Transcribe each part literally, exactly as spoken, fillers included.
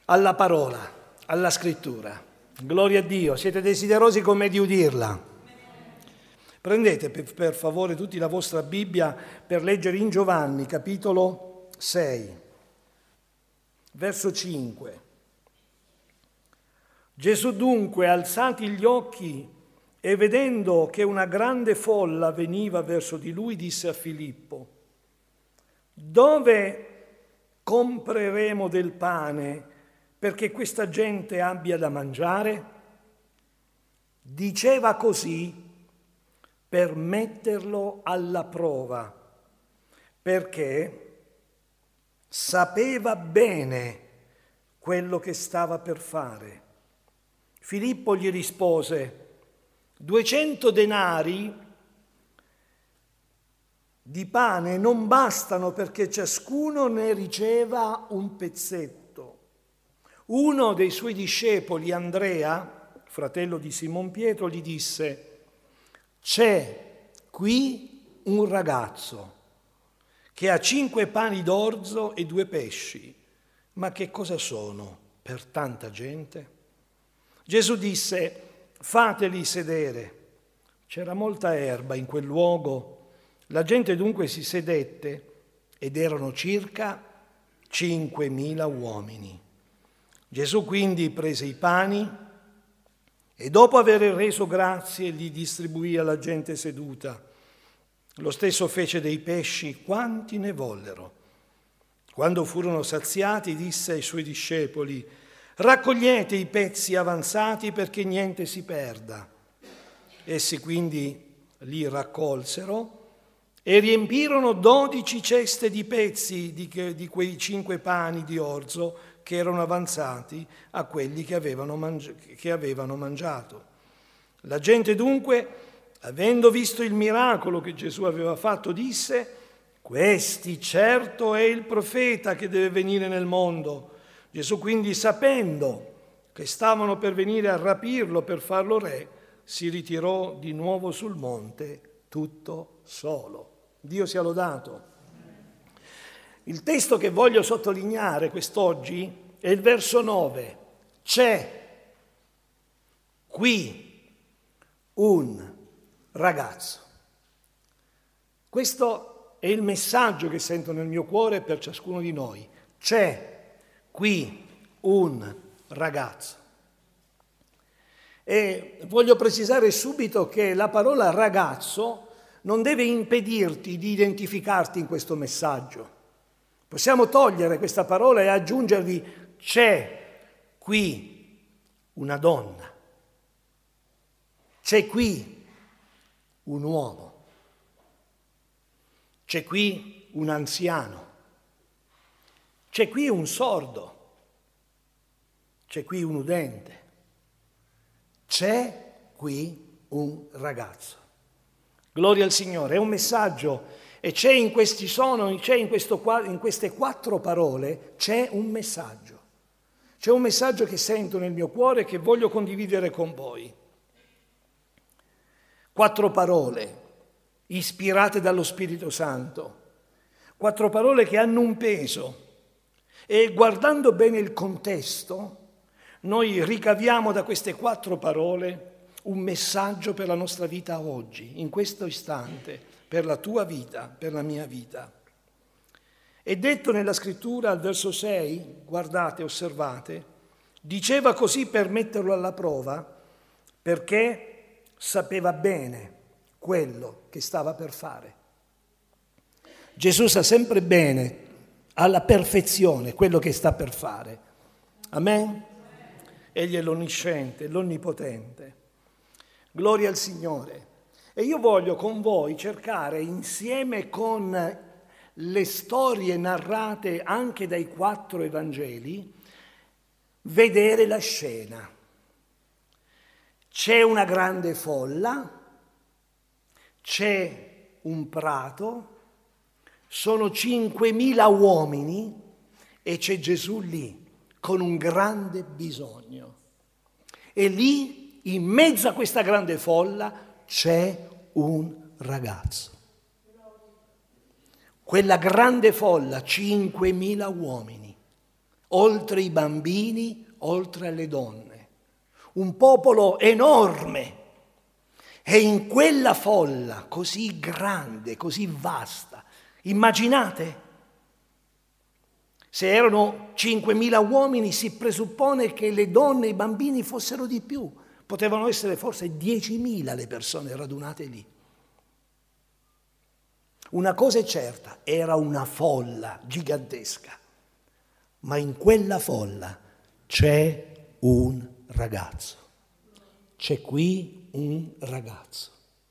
alla parola, alla scrittura. Gloria a Dio, siete desiderosi con me di udirla? Prendete per, per favore tutti la vostra Bibbia per leggere in Giovanni, capitolo sei, verso cinque. Gesù dunque, alzati gli occhi e vedendo che una grande folla veniva verso di lui, disse a Filippo: dove compreremo del pane perché questa gente abbia da mangiare? Diceva così per metterlo alla prova, perché sapeva bene quello che stava per fare. Filippo gli rispose: duecento denari di pane non bastano perché ciascuno ne riceva un pezzetto. Uno dei suoi discepoli, Andrea, fratello di Simon Pietro, gli disse: c'è qui un ragazzo che ha cinque pani d'orzo e due pesci, ma che cosa sono per tanta gente? Gesù disse: fateli sedere. C'era molta erba in quel luogo. La gente dunque si sedette ed erano circa cinquemila uomini. Gesù quindi prese i pani e dopo aver reso grazie li distribuì alla gente seduta. Lo stesso fece dei pesci quanti ne vollero. Quando furono saziati disse ai suoi discepoli: raccogliete i pezzi avanzati perché niente si perda. Essi quindi li raccolsero e riempirono dodici ceste di pezzi di, che, di quei cinque pani di orzo che erano avanzati a quelli che avevano, mangi- che avevano mangiato. La gente dunque, avendo visto il miracolo che Gesù aveva fatto, disse: questi certo è il profeta che deve venire nel mondo. Gesù quindi, sapendo che stavano per venire a rapirlo per farlo re, si ritirò di nuovo sul monte tutto solo. Dio sia lodato. Il testo che voglio sottolineare quest'oggi è il verso nove. C'è qui un ragazzo. Questo è il messaggio che sento nel mio cuore per ciascuno di noi. C'è qui un ragazzo. E voglio precisare subito che la parola ragazzo non deve impedirti di identificarti in questo messaggio. Possiamo togliere questa parola e aggiungervi: c'è qui una donna, c'è qui un uomo, c'è qui un anziano, c'è qui un sordo, c'è qui un udente, c'è qui un ragazzo. Gloria al Signore, è un messaggio e c'è in questi sono, c'è in, questo, in queste quattro parole, c'è un messaggio. C'è un messaggio che sento nel mio cuore e che voglio condividere con voi. Quattro parole ispirate dallo Spirito Santo, quattro parole che hanno un peso e guardando bene il contesto noi ricaviamo da queste quattro parole un messaggio per la nostra vita oggi, in questo istante, per la tua vita, per la mia vita. È detto nella scrittura al verso sei, guardate, osservate, diceva così per metterlo alla prova, perché sapeva bene quello che stava per fare. Gesù sa sempre bene, alla perfezione, quello che sta per fare. Amen? Egli è l'onnisciente, l'onnipotente. Gloria al Signore. E io voglio con voi cercare, insieme con le storie narrate anche dai quattro Evangeli, vedere la scena. C'è una grande folla, c'è un prato, sono cinquemila uomini e c'è Gesù lì con un grande bisogno. E lì, in mezzo a questa grande folla, c'è un ragazzo. Quella grande folla, cinquemila uomini, oltre i bambini, oltre alle donne. Un popolo enorme. E in quella folla così grande, così vasta, immaginate? Se erano cinquemila uomini, si presuppone che le donne e i bambini fossero di più. Potevano essere forse diecimila le persone radunate lì. Una cosa è certa, era una folla gigantesca. Ma in quella folla c'è un ragazzo. C'è qui un ragazzo.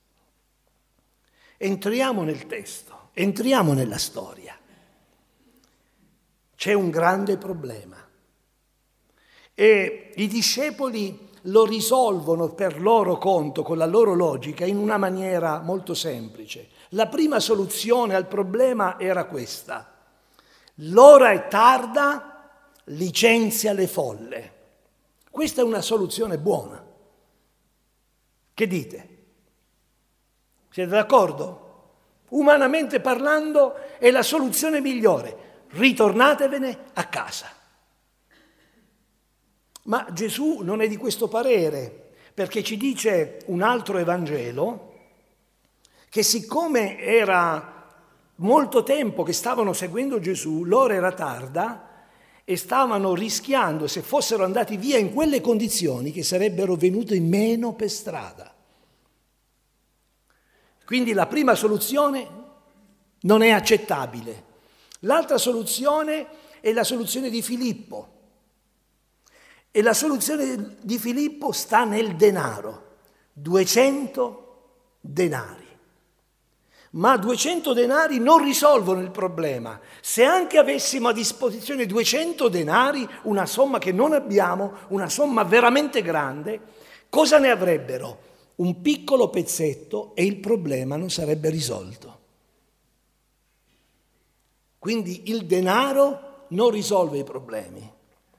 Entriamo nel testo, entriamo nella storia. C'è un grande problema e i discepoli lo risolvono per loro conto, con la loro logica, in una maniera molto semplice. La prima soluzione al problema era questa: l'ora è tarda, licenzia le folle. Questa è una soluzione buona. Che dite? Siete d'accordo? Umanamente parlando è la soluzione migliore. Ritornatevene a casa. Ma Gesù non è di questo parere, perché ci dice un altro Evangelo che siccome era molto tempo che stavano seguendo Gesù, l'ora era tarda e stavano rischiando, se fossero andati via in quelle condizioni, che sarebbero venuti meno per strada. Quindi la prima soluzione non è accettabile. L'altra soluzione è la soluzione di Filippo. E la soluzione di Filippo sta nel denaro. duecento denari. Ma duecento denari non risolvono il problema. Se anche avessimo a disposizione duecento denari, una somma che non abbiamo, una somma veramente grande, cosa ne avrebbero? Un piccolo pezzetto e il problema non sarebbe risolto. Quindi il denaro non risolve i problemi.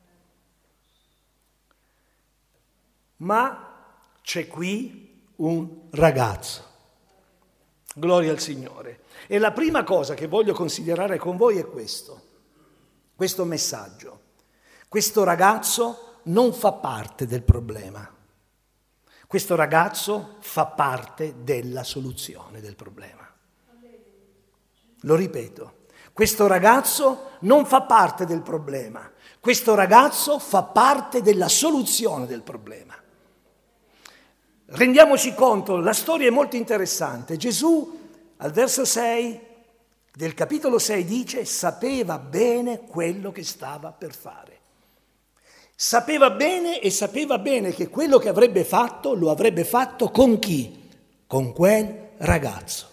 Ma c'è qui un ragazzo. Gloria al Signore. E la prima cosa che voglio considerare con voi è questo, questo messaggio. Questo ragazzo non fa parte del problema. Questo ragazzo fa parte della soluzione del problema. Lo ripeto. Questo ragazzo non fa parte del problema, questo ragazzo fa parte della soluzione del problema. Rendiamoci conto, la storia è molto interessante. Gesù al verso sei del capitolo sei dice: sapeva bene quello che stava per fare. Sapeva bene e sapeva bene che quello che avrebbe fatto lo avrebbe fatto con chi? Con quel ragazzo.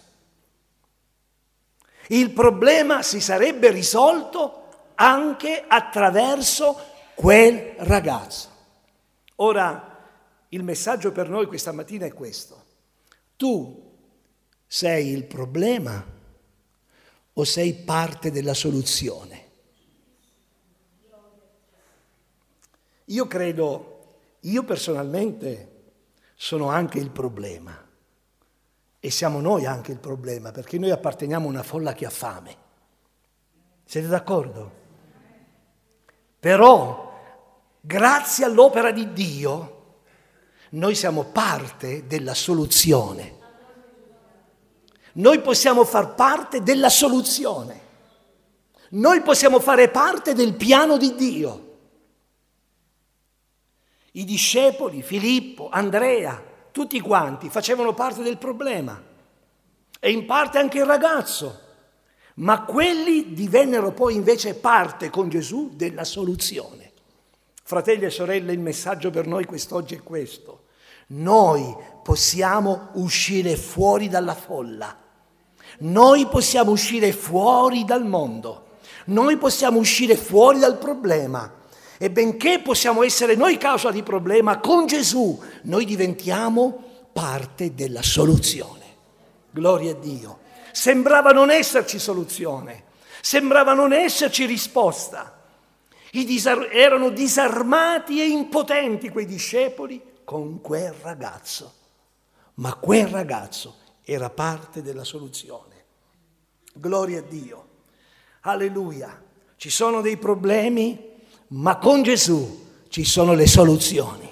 Il problema si sarebbe risolto anche attraverso quel ragazzo. Ora, il messaggio per noi questa mattina è questo. Tu sei il problema o sei parte della soluzione? Io credo, io personalmente sono anche il problema. E siamo noi anche il problema, perché noi apparteniamo a una folla che ha fame. Siete d'accordo? Però, grazie all'opera di Dio, noi siamo parte della soluzione. Noi possiamo far parte della soluzione. Noi possiamo fare parte del piano di Dio. I discepoli, Filippo, Andrea, tutti quanti facevano parte del problema e in parte anche il ragazzo, ma quelli divennero poi invece parte con Gesù della soluzione. Fratelli e sorelle, il messaggio per noi quest'oggi è questo. Noi possiamo uscire fuori dalla folla, noi possiamo uscire fuori dal mondo, noi possiamo uscire fuori dal problema. E benché possiamo essere noi causa di problema, con Gesù noi diventiamo parte della soluzione. Gloria a Dio. Sembrava non esserci soluzione, sembrava non esserci risposta. I disar- erano disarmati e impotenti quei discepoli con quel ragazzo. Ma quel ragazzo era parte della soluzione. Gloria a Dio. Alleluia. Ci sono dei problemi, ma con Gesù ci sono le soluzioni.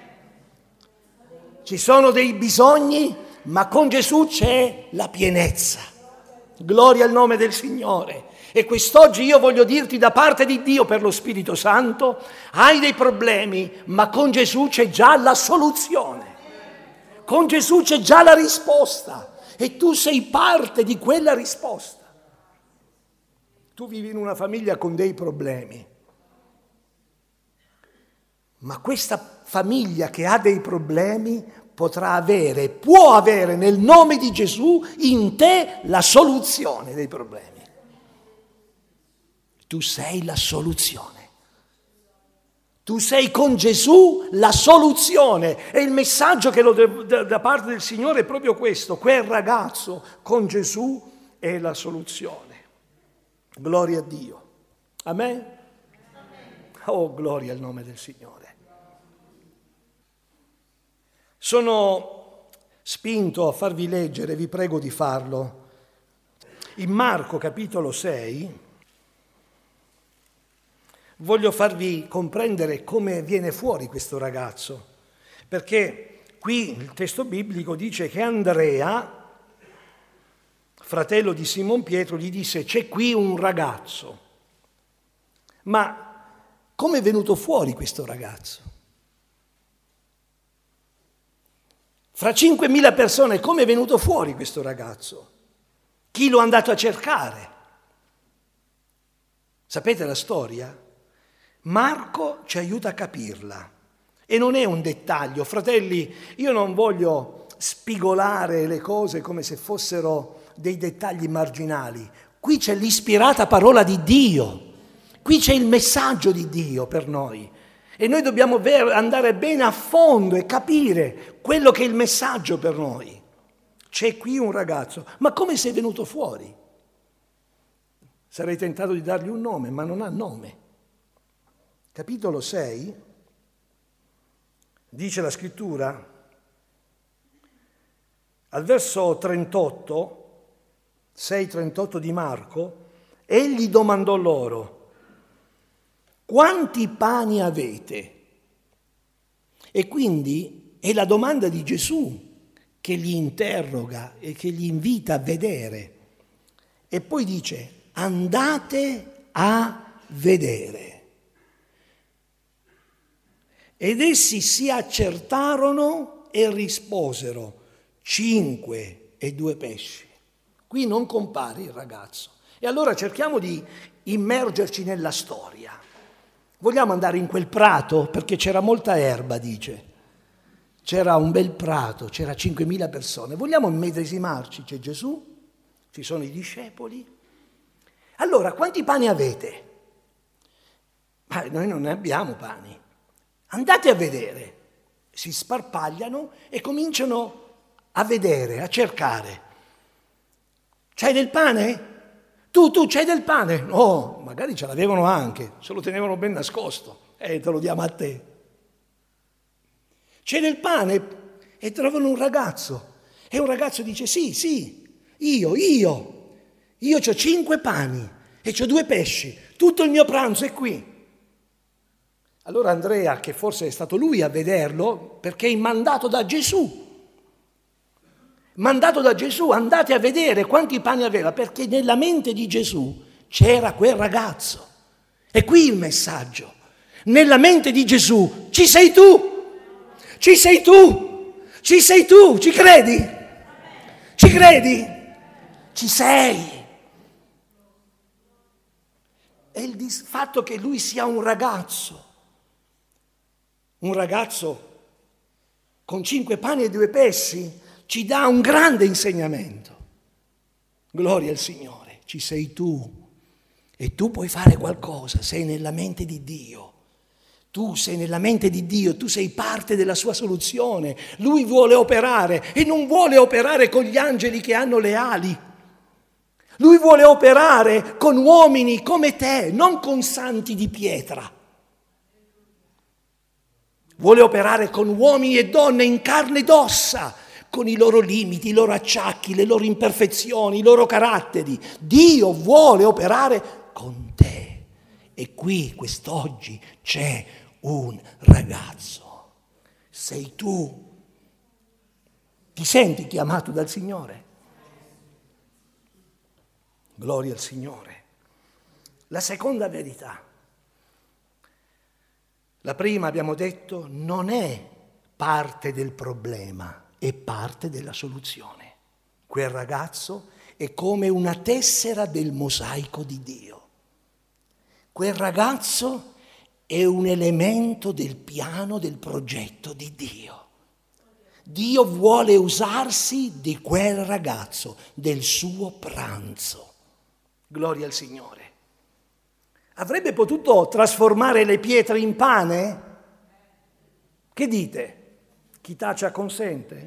Ci sono dei bisogni, ma con Gesù c'è la pienezza. Gloria al nome del Signore. E quest'oggi io voglio dirti da parte di Dio per lo Spirito Santo, hai dei problemi, ma con Gesù c'è già la soluzione. Con Gesù c'è già la risposta e tu sei parte di quella risposta. Tu vivi in una famiglia con dei problemi, ma questa famiglia che ha dei problemi potrà avere, può avere nel nome di Gesù in te la soluzione dei problemi. Tu sei la soluzione. Tu sei con Gesù la soluzione. E il messaggio che lo de- da, da parte del Signore è proprio questo. Quel ragazzo con Gesù è la soluzione. Gloria a Dio. Amen? Oh, gloria al nome del Signore. Sono spinto a farvi leggere, vi prego di farlo, in Marco capitolo sei. Voglio farvi comprendere come viene fuori questo ragazzo, perché qui il testo biblico dice che Andrea, fratello di Simon Pietro, gli disse: c'è qui un ragazzo. Ma come è venuto fuori questo ragazzo? Fra cinquemila persone, come è venuto fuori questo ragazzo? Chi lo è andato a cercare? Sapete la storia? Marco ci aiuta a capirla e non è un dettaglio. Fratelli, io non voglio spigolare le cose come se fossero dei dettagli marginali. Qui c'è l'ispirata parola di Dio, qui c'è il messaggio di Dio per noi e noi dobbiamo ver- andare bene a fondo e capire quello che è il messaggio per noi. C'è qui un ragazzo, ma come sei venuto fuori? Sarei tentato di dargli un nome, ma non ha nome. Capitolo sei, dice la scrittura, al verso trentotto, sei trentotto di Marco, egli domandò loro: quanti pani avete? E quindi è la domanda di Gesù che li interroga e che li invita a vedere. E poi dice: andate a vedere. Ed essi si accertarono e risposero: cinque e due pesci. Qui non compare il ragazzo. E allora cerchiamo di immergerci nella storia. Vogliamo andare in quel prato? Perché c'era molta erba, dice. C'era un bel prato, c'era cinquemila persone. Vogliamo immedesimarci? C'è Gesù, ci sono i discepoli. Allora, quanti pani avete? Ma noi non ne abbiamo pani. Andate a vedere. Si sparpagliano e cominciano a vedere, a cercare. C'hai del pane? Tu, tu, c'hai del pane? No, magari ce l'avevano anche, se lo tenevano ben nascosto. E eh, te lo diamo a te. C'è del pane? E trovano un ragazzo. E un ragazzo dice: sì, sì, io, io. Io c'ho cinque pani e c'ho due pesci. Tutto il mio pranzo è qui. Allora Andrea, che forse è stato lui a vederlo, perché è mandato da Gesù, mandato da Gesù, andate a vedere quanti pani aveva, perché nella mente di Gesù c'era quel ragazzo. E qui il messaggio. Nella mente di Gesù ci sei tu, ci sei tu, ci sei tu, ci credi? Ci credi? Ci sei. E il fatto che lui sia un ragazzo, un ragazzo con cinque pani e due pesci, ci dà un grande insegnamento. Gloria al Signore, ci sei tu e tu puoi fare qualcosa, sei nella mente di Dio. Tu sei nella mente di Dio, tu sei parte della sua soluzione. Lui vuole operare e non vuole operare con gli angeli che hanno le ali. Lui vuole operare con uomini come te, non con santi di pietra. Vuole operare con uomini e donne in carne ed ossa, con i loro limiti, i loro acciacchi, le loro imperfezioni, i loro caratteri. Dio vuole operare con te E qui, quest'oggi, c'è un ragazzo. Sei tu. Ti senti chiamato dal Signore? Gloria al Signore. La seconda verità. La prima, abbiamo detto, non è parte del problema, è parte della soluzione. Quel ragazzo è come una tessera del mosaico di Dio. Quel ragazzo è un elemento del piano, del progetto di Dio. Dio vuole usarsi di quel ragazzo, del suo pranzo. Gloria al Signore. Avrebbe potuto trasformare le pietre in pane? Che dite? Chi tace consente?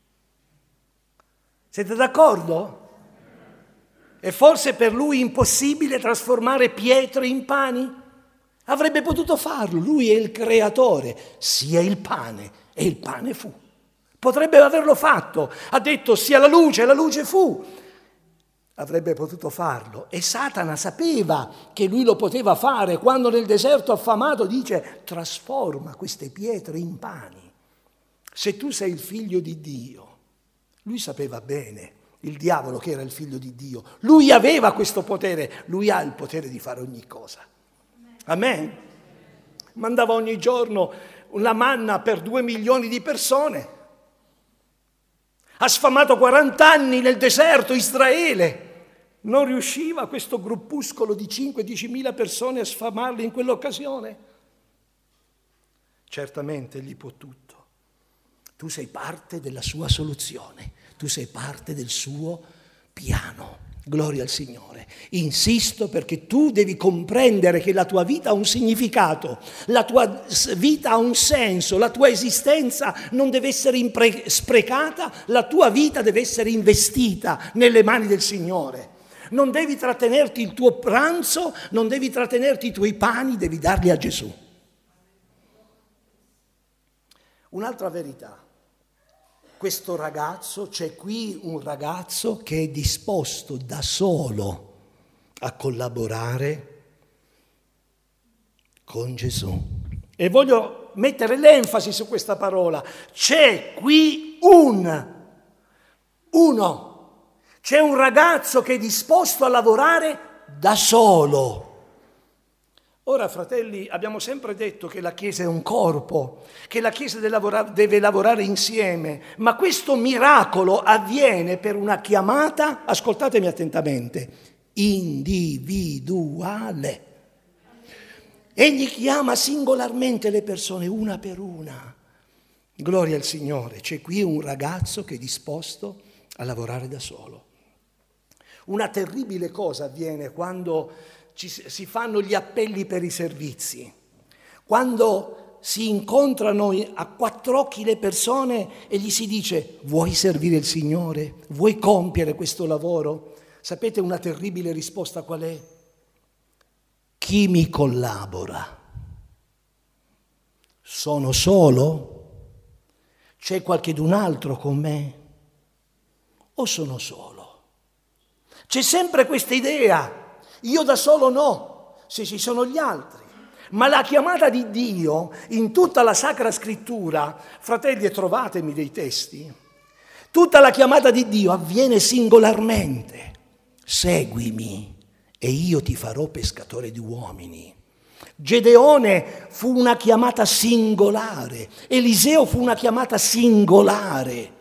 Siete d'accordo? È forse per lui impossibile trasformare pietre in pani? Avrebbe potuto farlo, lui è il creatore, sia il pane, e il pane fu. Potrebbe averlo fatto, ha detto sia la luce, e la luce fu. Avrebbe potuto farlo e Satana sapeva che lui lo poteva fare quando nel deserto affamato dice trasforma queste pietre in pani. Se tu sei il figlio di Dio, lui sapeva bene, il diavolo che era il figlio di Dio, lui aveva questo potere, lui ha il potere di fare ogni cosa. Amen. Mandava ogni giorno una manna per due milioni di persone. Ha sfamato quaranta anni nel deserto Israele. Non riusciva questo gruppuscolo di cinque dieci mila persone a sfamarli in quell'occasione? Certamente egli può tutto. Tu sei parte della sua soluzione, tu sei parte del suo piano. Gloria al Signore. Insisto perché tu devi comprendere che la tua vita ha un significato, la tua vita ha un senso, la tua esistenza non deve essere impre- sprecata, la tua vita deve essere investita nelle mani del Signore. Non devi trattenerti il tuo pranzo, non devi trattenerti i tuoi pani, devi darli a Gesù. Un'altra verità. Questo ragazzo, c'è qui un ragazzo che è disposto da solo a collaborare con Gesù. E voglio mettere l'enfasi su questa parola. C'è qui un, uno. C'è un ragazzo che è disposto a lavorare da solo. Ora, fratelli, abbiamo sempre detto che la Chiesa è un corpo, che la Chiesa deve lavorare, deve lavorare insieme, ma questo miracolo avviene per una chiamata, ascoltatemi attentamente, individuale. Egli chiama singolarmente le persone, una per una. Gloria al Signore, c'è qui un ragazzo che è disposto a lavorare da solo. Una terribile cosa avviene quando ci, si fanno gli appelli per i servizi, quando si incontrano a quattro occhi le persone e gli si dice vuoi servire il Signore? Vuoi compiere questo lavoro? Sapete una terribile risposta qual è? Chi mi collabora? Sono solo? C'è qualchedun altro con me? O sono solo? C'è sempre questa idea, io da solo no, se ci sono gli altri. Ma la chiamata di Dio in tutta la Sacra Scrittura, fratelli, e trovatemi dei testi, tutta la chiamata di Dio avviene singolarmente. Seguimi e io ti farò pescatore di uomini. Gedeone fu una chiamata singolare, Eliseo fu una chiamata singolare.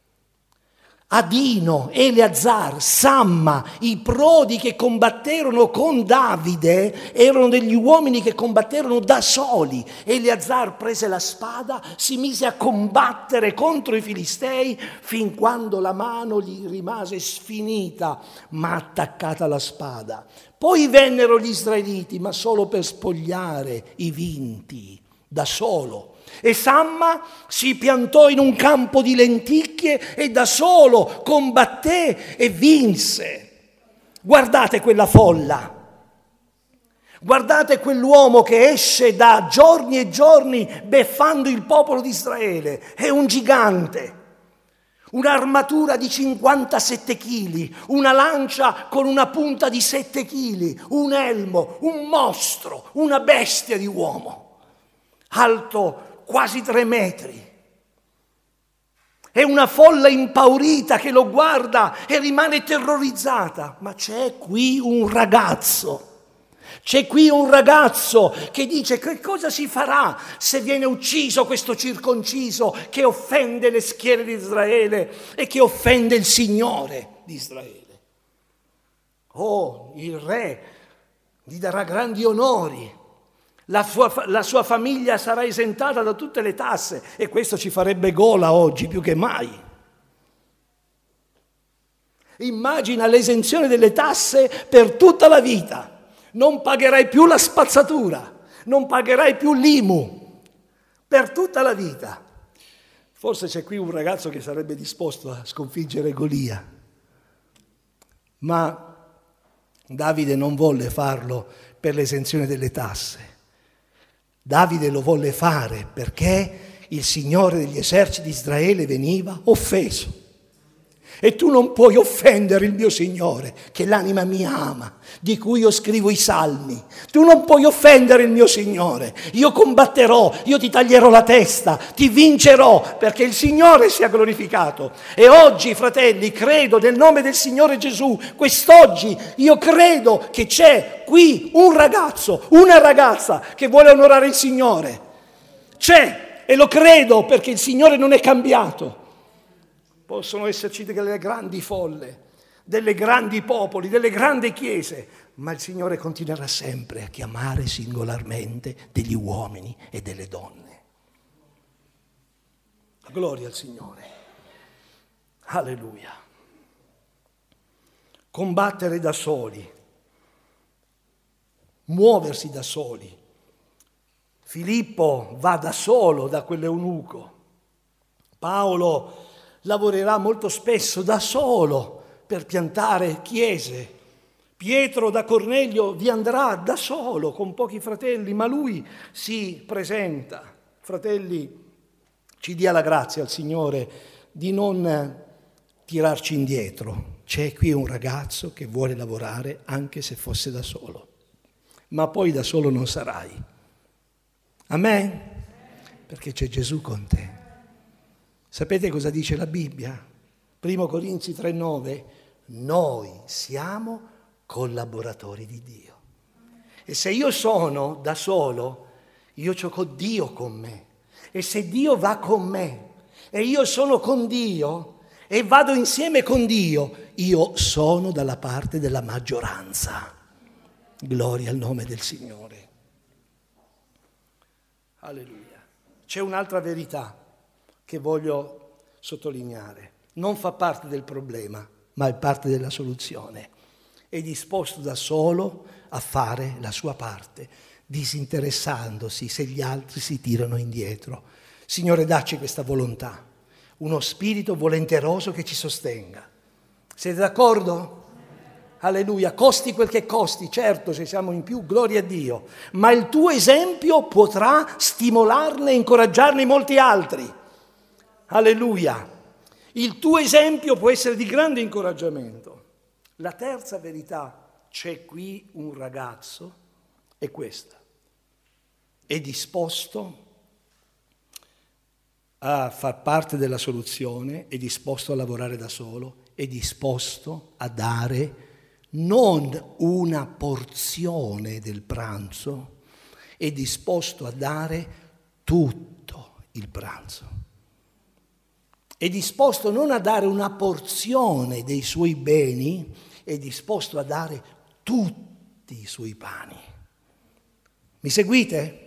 Adino, Eleazar, Samma, i prodi che combatterono con Davide erano degli uomini che combatterono da soli. Eleazar prese la spada, si mise a combattere contro i Filistei fin quando la mano gli rimase sfinita ma attaccata alla spada. Poi vennero gli israeliti, ma solo per spogliare i vinti, da solo. E Samma si piantò in un campo di lenticchie e da solo combatté e vinse. Guardate quella folla, guardate quell'uomo che esce da giorni e giorni beffando il popolo di Israele, è un gigante, un'armatura di cinquantasette chili, una lancia con una punta di sette chili, un elmo, un mostro, una bestia di uomo, alto quasi tre metri. È una folla impaurita che lo guarda e rimane terrorizzata. Ma c'è qui un ragazzo. C'è qui un ragazzo che dice: che cosa si farà se viene ucciso questo circonciso che offende le schiere di Israele e che offende il Signore di Israele? Oh, il re gli darà grandi onori, la sua, la sua famiglia sarà esentata da tutte le tasse, e questo ci farebbe gola oggi più che mai. Immagina l'esenzione delle tasse per tutta la vita. Non pagherai più la spazzatura, non pagherai più l'I M U per tutta la vita. Forse c'è qui un ragazzo che sarebbe disposto a sconfiggere Golia, ma Davide non volle farlo per l'esenzione delle tasse. Davide lo volle fare perché il Signore degli eserciti di Israele veniva offeso. E tu non puoi offendere il mio Signore, che l'anima mia ama, di cui io scrivo i salmi. Tu non puoi offendere il mio Signore. Io combatterò, io ti taglierò la testa, ti vincerò, perché il Signore sia glorificato. E oggi, fratelli, credo nel nome del Signore Gesù, quest'oggi io credo che c'è qui un ragazzo, una ragazza che vuole onorare il Signore. C'è, e lo credo perché il Signore non è cambiato. Possono esserci delle grandi folle, delle grandi popoli, delle grandi chiese, ma il Signore continuerà sempre a chiamare singolarmente degli uomini e delle donne. Gloria al Signore. Alleluia. Combattere da soli, muoversi da soli. Filippo va da solo da quell'eunuco. Paolo lavorerà molto spesso da solo per piantare chiese. Pietro da Cornelio vi andrà da solo con pochi fratelli, ma lui si presenta. Fratelli, ci dia la grazia al Signore di non tirarci indietro. C'è qui un ragazzo che vuole lavorare anche se fosse da solo, ma poi da solo non sarai. Amen? Perché c'è Gesù con te. Sapete cosa dice la Bibbia? Primo Corinzi tre nove, noi siamo collaboratori di Dio. E se io sono da solo, io ho Dio con me. E se Dio va con me e io sono con Dio e vado insieme con Dio, io sono dalla parte della maggioranza. Gloria al nome del Signore. Alleluia. C'è un'altra verità che voglio sottolineare. Non fa parte del problema, ma è parte della soluzione. È disposto da solo a fare la sua parte, disinteressandosi se gli altri si tirano indietro. Signore, dacci questa volontà, uno spirito volenteroso che ci sostenga. Siete d'accordo? Alleluia, costi quel che costi, certo, se siamo in più, gloria a Dio, ma il tuo esempio potrà stimolarne e incoraggiarne molti altri. Alleluia, il tuo esempio può essere di grande incoraggiamento. La terza verità, c'è qui un ragazzo, è questa: è disposto a far parte della soluzione, è disposto a lavorare da solo, è disposto a dare non una porzione del pranzo, è disposto a dare tutto il pranzo. È disposto non a dare una porzione dei suoi beni, è disposto a dare tutti i suoi pani. Mi seguite?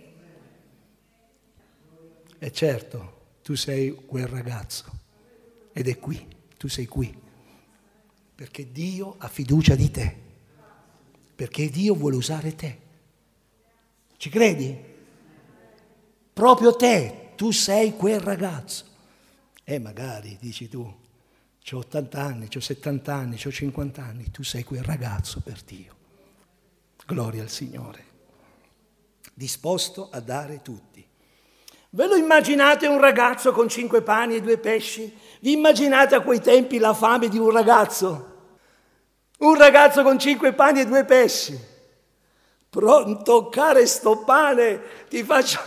E certo, tu sei quel ragazzo ed è qui, tu sei qui. Perché Dio ha fiducia di te, perché Dio vuole usare te. Ci credi? Proprio te, tu sei quel ragazzo. E magari, dici tu, c'ho ottanta anni, c'ho settanta anni, c'ho cinquanta anni, tu sei quel ragazzo per Dio. Gloria al Signore. Disposto a dare tutti. Ve lo immaginate un ragazzo con cinque pani e due pesci? Vi immaginate a quei tempi la fame di un ragazzo? Un ragazzo con cinque pani e due pesci. Pronto, toccare sto pane, ti faccio...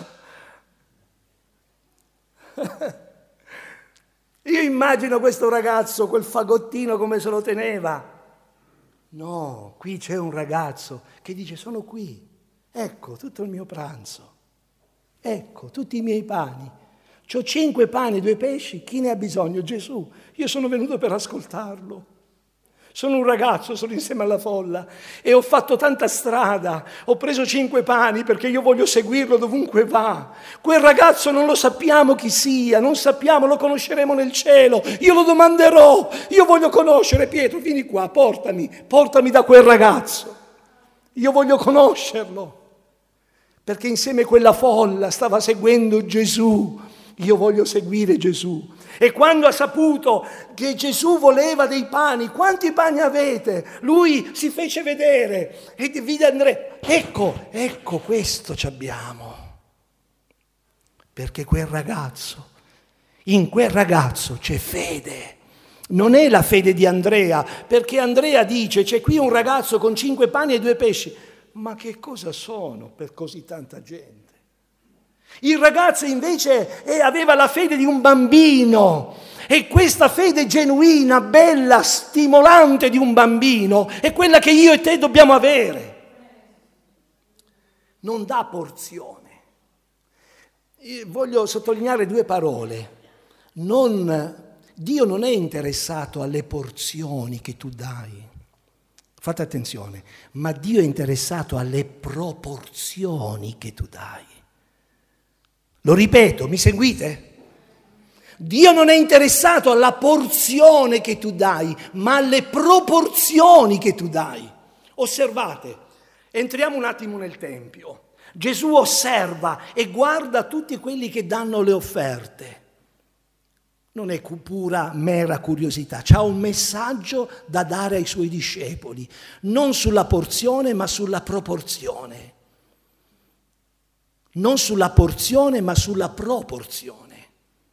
Io immagino questo ragazzo, quel fagottino come se lo teneva. No, qui c'è un ragazzo che dice: sono qui, ecco tutto il mio pranzo. Ecco, tutti i miei pani. C'ho cinque pani e due pesci, chi ne ha bisogno? Gesù. Io sono venuto per ascoltarlo. Sono un ragazzo, sono insieme alla folla e ho fatto tanta strada. Ho preso cinque pani perché io voglio seguirlo dovunque va. Quel ragazzo non lo sappiamo chi sia, non sappiamo, lo conosceremo nel cielo. Io lo domanderò, io voglio conoscere. Pietro, vieni qua, portami, portami da quel ragazzo. Io voglio conoscerlo. Perché insieme a quella folla stava seguendo Gesù. Io voglio seguire Gesù. E quando ha saputo che Gesù voleva dei pani, quanti pani avete? Lui si fece vedere e vide Andrea. Ecco, ecco questo ci abbiamo. Perché quel ragazzo, in quel ragazzo c'è fede. Non è la fede di Andrea, perché Andrea dice: c'è qui un ragazzo con cinque pani e due pesci. Ma che cosa sono per così tanta gente? Il ragazzo invece eh, aveva la fede di un bambino, e questa fede genuina, bella, stimolante di un bambino è quella che io e te dobbiamo avere. Non dà porzione. Io voglio sottolineare due parole. Non, Dio non è interessato alle porzioni che tu dai. Fate attenzione, ma Dio è interessato alle proporzioni che tu dai. Lo ripeto, mi seguite? Dio non è interessato alla porzione che tu dai, ma alle proporzioni che tu dai. Osservate, entriamo un attimo nel Tempio. Gesù osserva e guarda tutti quelli che danno le offerte. Non è pura, mera curiosità, c'ha un messaggio da dare ai suoi discepoli, non sulla porzione ma sulla proporzione. Non sulla porzione ma sulla proporzione.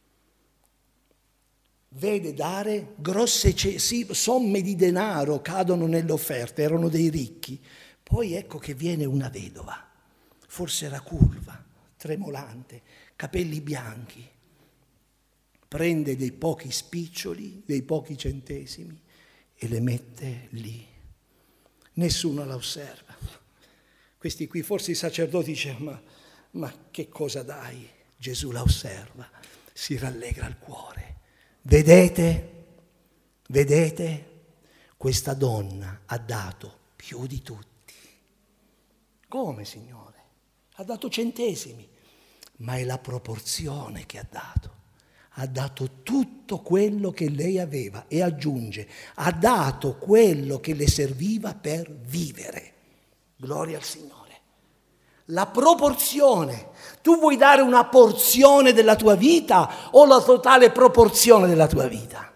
Vede dare grosse somme di denaro, cadono nelle offerte, erano dei ricchi. Poi ecco che viene una vedova, forse era curva, tremolante, capelli bianchi. Prende dei pochi spiccioli, dei pochi centesimi e le mette lì. Nessuno la osserva. Questi qui, forse i sacerdoti dicono: ma, ma che cosa dai? Gesù la osserva, si rallegra il cuore. Vedete? Vedete? Questa donna ha dato più di tutti. Come, Signore? Ha dato centesimi, ma è la proporzione che ha dato. Ha dato tutto quello che lei aveva e aggiunge, ha dato quello che le serviva per vivere. Gloria al Signore. La proporzione. Tu vuoi dare una porzione della tua vita o la totale proporzione della tua vita?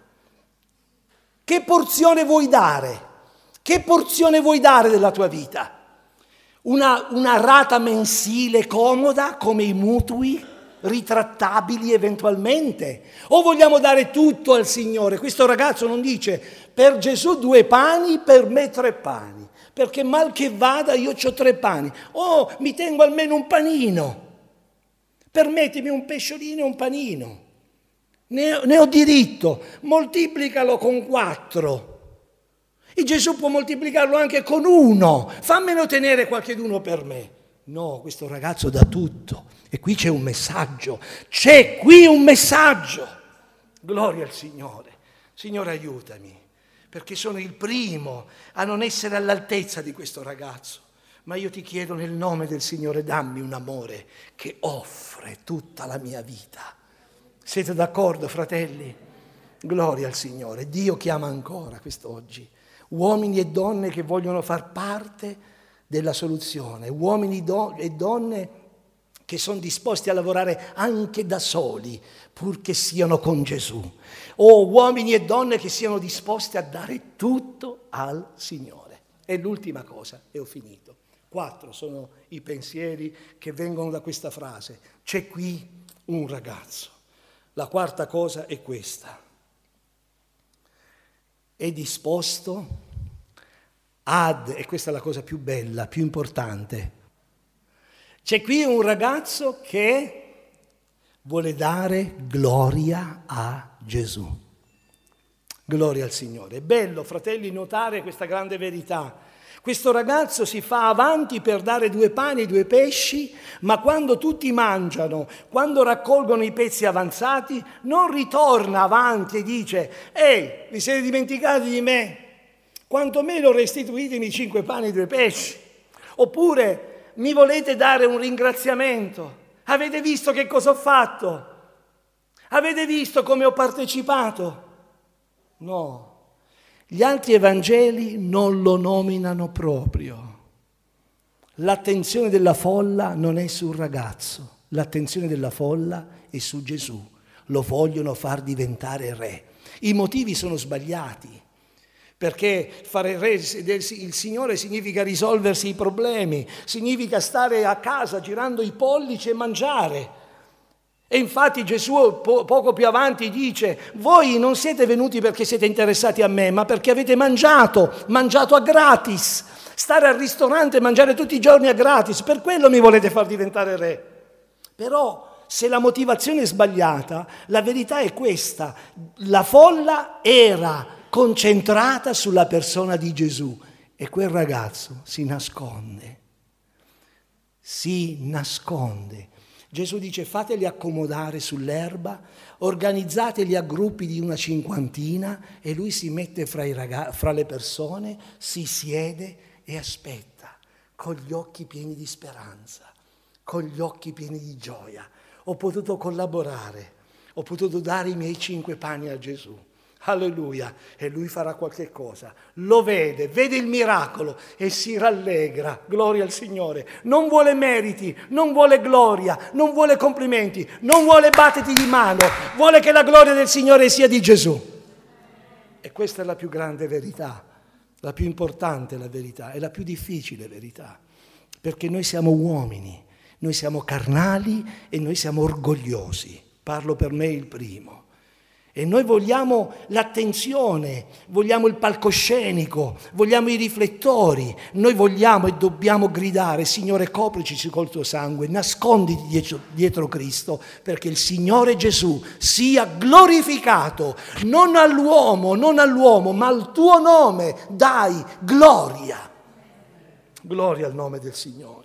Che porzione vuoi dare? Che porzione vuoi dare della tua vita? Una, una rata mensile comoda come i mutui? Ritrattabili eventualmente, o vogliamo dare tutto al Signore? Questo ragazzo non dice: per Gesù due pani, per me tre pani, perché mal che vada io ho tre pani, oh mi tengo almeno un panino, permettimi un pesciolino e un panino, ne ho, ne ho diritto, moltiplicalo con quattro, e Gesù può moltiplicarlo anche con uno, fammelo tenere qualcheduno per me. No, questo ragazzo dà tutto. E qui c'è un messaggio, c'è qui un messaggio. Gloria al Signore. Signore, aiutami, perché sono il primo a non essere all'altezza di questo ragazzo. Ma io ti chiedo nel nome del Signore, dammi un amore che offre tutta la mia vita. Siete d'accordo, fratelli? Gloria al Signore. Dio chiama ancora quest'oggi uomini e donne che vogliono far parte della soluzione, uomini e donne che sono disposti a lavorare anche da soli, purché siano con Gesù, o uomini e donne che siano disposti a dare tutto al Signore. E l'ultima cosa, e ho finito. Quattro sono i pensieri che vengono da questa frase. C'è qui un ragazzo. La quarta cosa è questa. È disposto ad, e questa è la cosa più bella, più importante. C'è qui un ragazzo che vuole dare gloria a Gesù. Gloria al Signore. È bello, fratelli, notare questa grande verità. Questo ragazzo si fa avanti per dare due pani e due pesci, ma quando tutti mangiano, quando raccolgono i pezzi avanzati, non ritorna avanti e dice: «Ehi, vi siete dimenticati di me? Quantomeno restituitemi cinque pani e due pesci». Oppure: «Mi volete dare un ringraziamento? Avete visto che cosa ho fatto? Avete visto come ho partecipato?» No. Gli altri Evangeli non lo nominano proprio. L'attenzione della folla non è sul ragazzo, l'attenzione della folla è su Gesù. Lo vogliono far diventare re. I motivi sono sbagliati, perché fare re il Signore significa risolversi i problemi, significa stare a casa girando i pollici e mangiare. E infatti Gesù po- poco più avanti dice: voi non siete venuti perché siete interessati a me, ma perché avete mangiato, mangiato a gratis. Stare al ristorante e mangiare tutti i giorni a gratis, per quello mi volete far diventare re. Però se la motivazione è sbagliata, la verità è questa: la folla era concentrata sulla persona di Gesù e quel ragazzo si nasconde, si nasconde. Gesù dice: fateli accomodare sull'erba, organizzateli a gruppi di una cinquantina, e lui si mette fra, i ragazzi, fra le persone, si siede e aspetta, con gli occhi pieni di speranza, con gli occhi pieni di gioia. Ho potuto collaborare, ho potuto dare i miei cinque pani a Gesù. Alleluia, e lui farà qualche cosa, lo vede, vede il miracolo e si rallegra, gloria al Signore. Non vuole meriti, non vuole gloria, non vuole complimenti, non vuole battiti di mano, vuole che la gloria del Signore sia di Gesù. E questa è la più grande verità, la più importante la verità, è la più difficile verità, perché noi siamo uomini, noi siamo carnali e noi siamo orgogliosi, parlo per me il primo. E noi vogliamo l'attenzione, vogliamo il palcoscenico, vogliamo i riflettori, noi vogliamo e dobbiamo gridare: Signore, coprici col tuo sangue, nasconditi dietro, dietro Cristo, perché il Signore Gesù sia glorificato, non all'uomo, non all'uomo, ma al tuo nome dai gloria. Gloria al nome del Signore.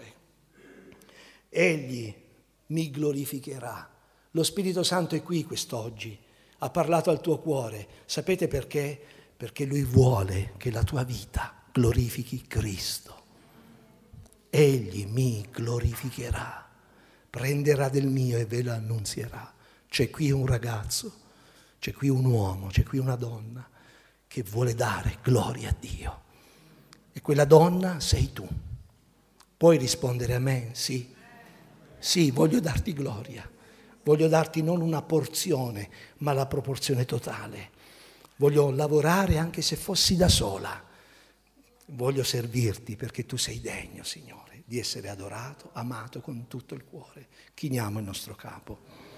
Egli mi glorificherà. Lo Spirito Santo è qui quest'oggi. Ha parlato al tuo cuore. Sapete perché? Perché Lui vuole che la tua vita glorifichi Cristo. Egli mi glorificherà, prenderà del mio e ve lo annunzierà. C'è qui un ragazzo, c'è qui un uomo, c'è qui una donna che vuole dare gloria a Dio. E quella donna sei tu. Puoi rispondere a me? Sì. Sì, voglio darti gloria. Voglio darti non una porzione, ma la proporzione totale. Voglio lavorare anche se fossi da sola. Voglio servirti perché tu sei degno, Signore, di essere adorato, amato con tutto il cuore. Chiniamo il nostro capo.